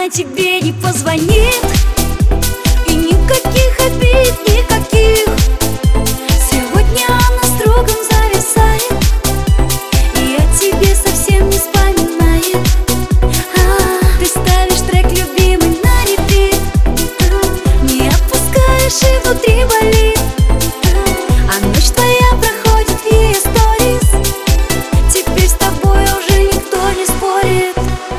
она тебе не позвонит, и никаких обид, никаких. Сегодня она с другом зависает, и о тебе совсем не вспоминает. Ты ставишь трек любимый на репит, не отпускаешь и внутри болит. А ночь твоя проходит в ее сторис, теперь с тобой уже никто не спорит.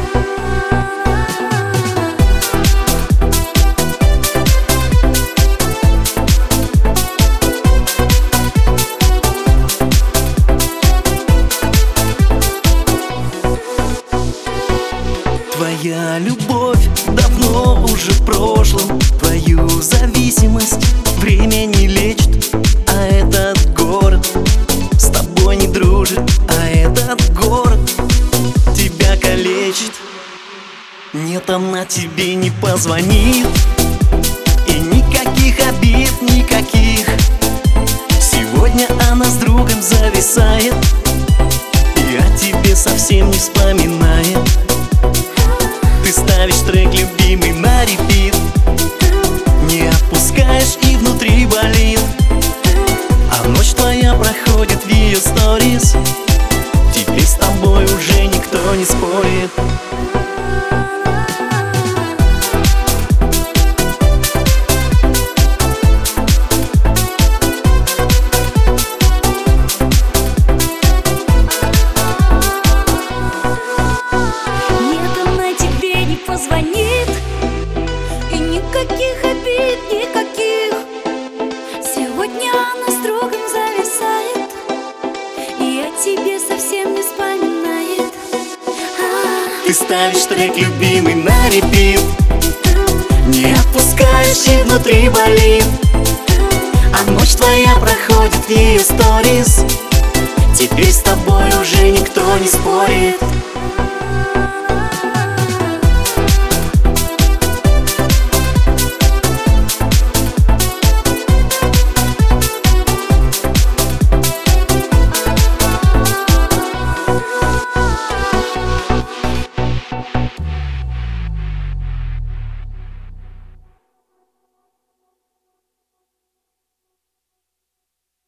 Твоя любовь давно уже в прошлом, твою зависимость время не лечит. А этот город с тобой не дружит, а этот город тебя калечит. Нет, она тебе не позвонит, и никаких обид, никаких. Сегодня она с другом зависает, и о тебе совсем не вспоминает. Ты ставишь трек любимый на репит, не отпускаешь и внутри болит. А ночь твоя проходит в ее сторис, теперь с тобой уже никто не спорит. Позвонит, и никаких обид, никаких. Сегодня она с другом зависает, и о тебе совсем не вспоминает. Ты ставишь трек любимый на репит, не отпускаешь и внутри болит. А ночь твоя проходит в ее сторис, теперь с тобой уже никто не спорит.